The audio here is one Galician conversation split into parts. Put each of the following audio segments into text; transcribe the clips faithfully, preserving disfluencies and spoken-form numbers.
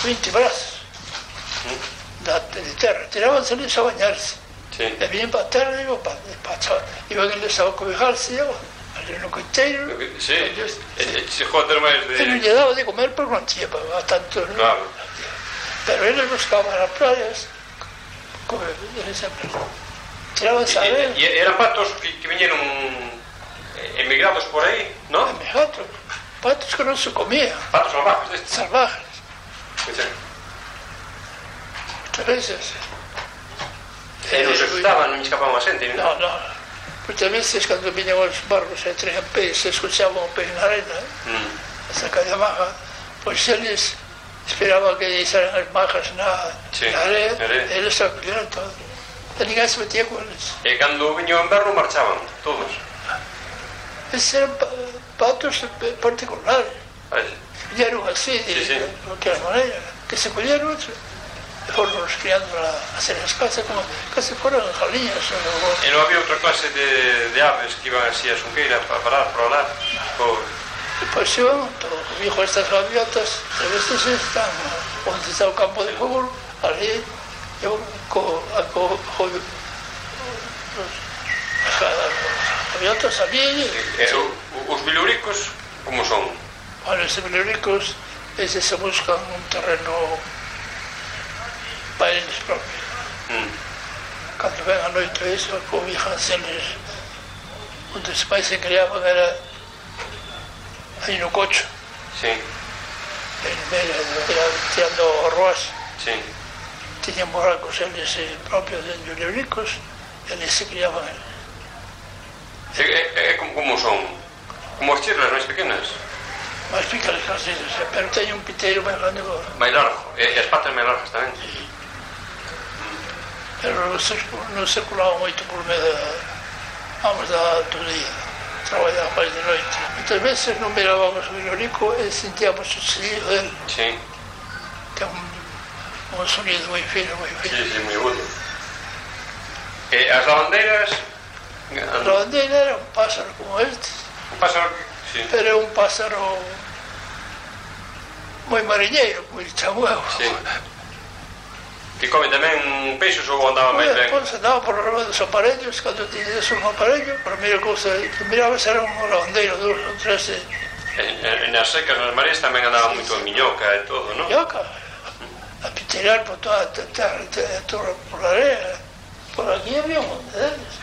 vinte brazos de terra, tirábanse eles a bañarse. E viñen para a terra e iban para eles a cobijarse ali no coiteiro. Se joder máis de... E non lle daba de comer porque non tinha para tanto. Pero eles buscaban as praias, eles sempre tirábanse a ver. E eran patos que viñeron emigrados por aí, non? Emigrados, patos que non se comían. Patos salvajes destes? Salvajes. Muchas veces. E non se asustaban, non escapaban a xente? Non, non. Muchas veces, cando viñan os barcos e traían peix, se escuchaban o peix na arena, a sacar de maja, pois eles esperaban que deixaran as majas na area, e eles se acolleran todo. E ninguén se metía con eles. E cando viño o inverno marchaban, todos? Eses eran patos particulares. Viñeron así, de qualquer maneira, que se colleron, foron nos criando a hacer as casas como casi foran jaliñas. E non había outra clase de aves que iban así a Xunqueira para parar, para lá? Pois iban, o viejo estas gaviotas, a veces están onde está o campo de fútbol, ali, eu co gaviotas ali. Os biluricos, como son? Bueno, os biluricos, eses se buscan un terreno para eles propios. Cando ven a noite iso, cobijanse eles. Onde os pais se criaban era aí no cocho. Sí. Tirando o roas. Sí. Tiñan borracos eles propios de biluricos, e eles se criaban eles. E como son? Como as chirlas máis pequenas? Máis pequenas que as chirlas, pero teñen un piteiro máis grande. Máis largo, e as patas máis largas tamén. Pero non circulaba moito por medio vamos da día, traballaba máis de noite. Muitas veces non mirábamos o bilurico e sentíamos o sonido dele. Sí. Que é un sonido moi fino, moi fino. Sí, sí, moi agudo. E as lavandeiras? A lavandeira era un pássaro como este. Un pássaro que... Sí. Pero é un pássaro moi mariñeiro, moi chamuego. Sí. Que come tamén peixos ou andaba máis ben? Pois andaba por arriba dos aparellos, cando tiñes un aparello, a primeira cousa que mirabas era un lavandeiro, dos ou tres. E nas secas, nas mareas tamén andaba moito a miñoca e todo, non? Miñoca, a pitear por toda a terra, por a area. Por aquí había un monte deles.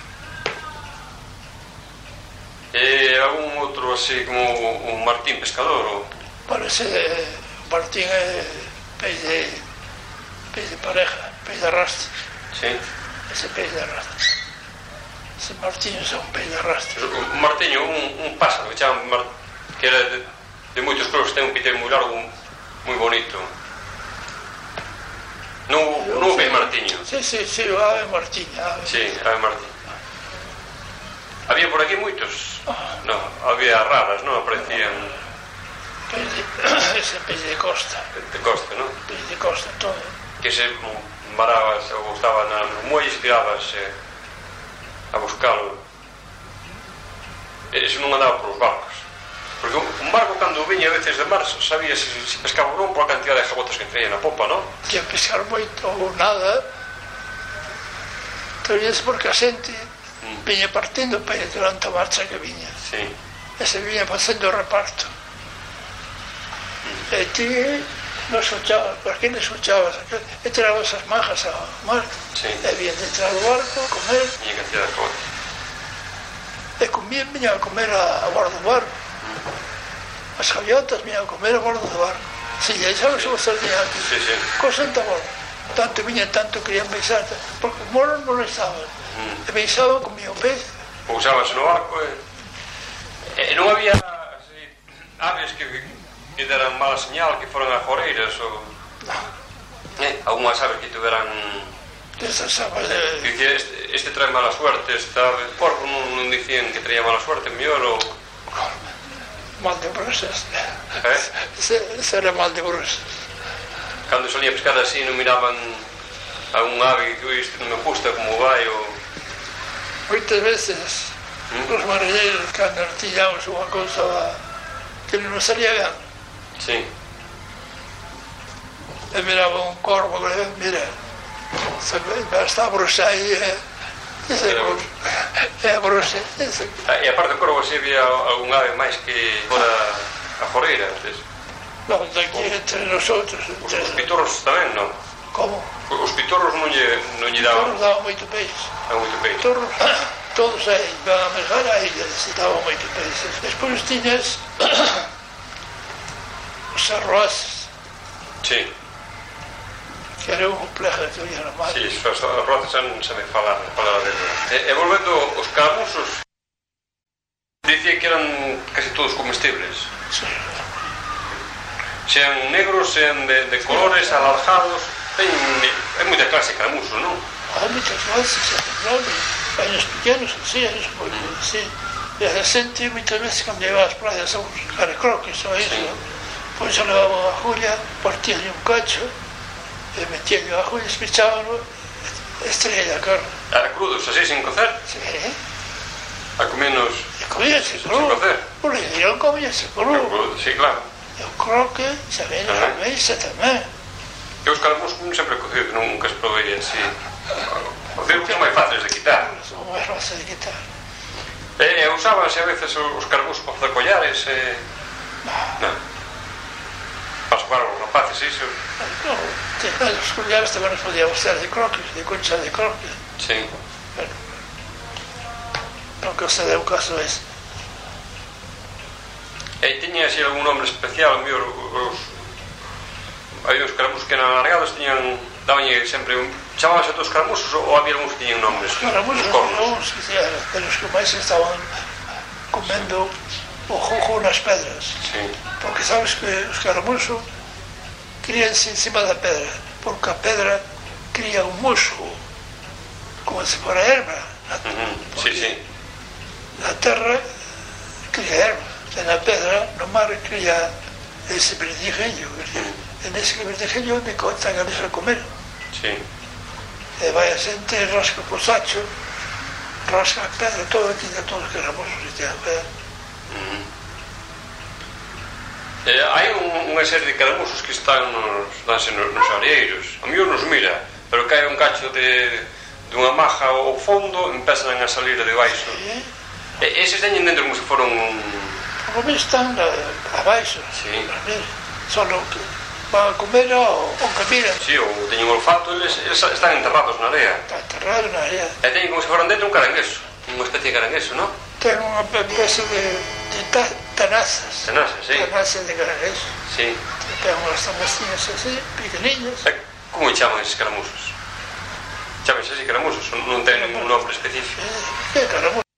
E algún outro así como un martín pescador? Ou... Parece martín é peix de peix de pareja, peix de arrastre. Sí. Ese peix de arrastre. Ese martín é un peix de arrastre. Un martiño, un pássaro que chaman que era de moitos colores, ten un piteiro moi largo, moi bonito. Non o peix martiño? Sí, sí, sí, o ave martiña. Sí, ave martiña. Había por aquí moitos? Non, había raras, non? Aparecían... Ese peix de costa. De costa, non? Peix de costa, todo. Que se varabas ou estaba nos muelles e tirabas a buscalo. Eso non andaba por os barcos. Porque un barco, cando viña a veces de mar, sabía se pescaba non por a cantidad de jabotas que traía na popa, non? Que pescar moito ou nada, terías porque a xente viña partindo para ir durante a marcha que viña. Sí. E se viña facendo o reparto. E ti non escuchabas, por aquí non escuchabas, e tirabas as majas ao mar. Sí. E viñan detrás do barco a comer. Viña cantidad de jabotas. E comían, viñan a comer a bordo do barco. As gaviotas viñan a comer a bordo do barco. Si, e sabes o que se día aquí? Sí, sí. Cosen a bordo. Tanto viñan, tanto querían beixar, porque os moros non estaban. E beixaban, comían o pez. Pousábanse no barco e non había aves que que deran mala señal, que foran a joreiras ou... Non. Algúnas aves que tuveran... Esas aves de... Dicía, este, este trae mala suerte, esta ave... Porco non dicían que traía mala suerte, mellor ou... Mal de brusas. Eh? Ese era mal de brusas. Cando solía pescar así non miraban a un ave que isto non me gusta como vai ou... Moitas veces os marineiros cando artillamos unha cousa que non nos salía ben. Sí. E me miraba un corvo, mira, está a bruxa aí, é a bruxa. E aparte do corvo, se había algún ave máis que fora a foreira? Non, daqui entre nosotros. Os pitorros tamén, non? Como? Os pitorros non lle daban? Os pitorros daban moito peixe. Daban moito peixe. Pitorros, todos aí, van a mesar a illa, se daban moito peixe. Despois tiñas os arroces. Sí. Que era un complejo que había no mar. Sí, os arroces se me falar, falar de e, e volvendo os caramusos, dicía que eran casi todos comestibles. Sí. Sean negros, sean de, de colores, alargados. Ten, hai moita clase de caramusos, non? Hai moitas clases, non? Hai uns pequenos, así, hai uns moitos, así. E a xente moitas veces cando llegaba ás praias a buscar croques ou iso, sí. Pois se levaban a julla, partían un cacho, e metían a julla, espichaban, estrella a carne. Era crudos, así, sin cocer? Sí. A comernos... E comíanse cru. Sin cocer? O legueirón comíanse cru. Sí, claro. E o croque, se ven a mesa tamén. E os caramusos sempre cocidos, nunca os provei así. Cocidos son máis fáciles de quitar. Son máis fáciles de quitar. E usábanse a veces os caramusos para facer collares, e... Non. Para xogar os rapaces, iso. Non, os collares tamén os podíamos ter de croques, de concha de croques. Sí. Non que se deu caso ese. E tiña así algún nombre especial, mellor os... Había os caramusos que eran alargados, tiñan... Dabanlle sempre un... Chamábanse todos caramusos ou había algúns que tiñan nombres? Os caramusos eran uns que tiñan, pero os que máis estaban comendo o jugo nas pedras. Sí. Porque sabes que os caramusos críanse encima da pedra, porque a pedra cría un musgo, como se fora erva. Uh-huh. Sí, sí. Na terra cría erva. En la pedra, no mar, cría ese verdigello. En ese verdigello me contan a veces a comer. Sí. E vai a xente, rasca o sacho, rasca a pedra, todo aquí, de todos os caramusos que tiñan pedra. Uh-huh. Eh, hai un, unha serie de caramusos que están nos, danse nos, nos areiros. A mellor nos mira, pero cae un cacho de dunha maja ao fondo, empezan a salir de baixo. Sí. E eses teñen dentro como se foron un... Como me están abaixo, sí. Solo que van a comer o, o que miran. Sí, ou teñen olfato, eles, eles están enterrados na area. Está enterrado na area. E teñen como se foran dentro un carangueso, unha especie de carangueso, non? Ten unha especie de, de ta, tenazas. Tenazas, sí. Tenazas de carangueso. Sí. Ten unhas tanacinhas así, pequeniñas. E como chaman eses caramusos? Chámense así caramusos, non ten un nombre específico. Que caramusos?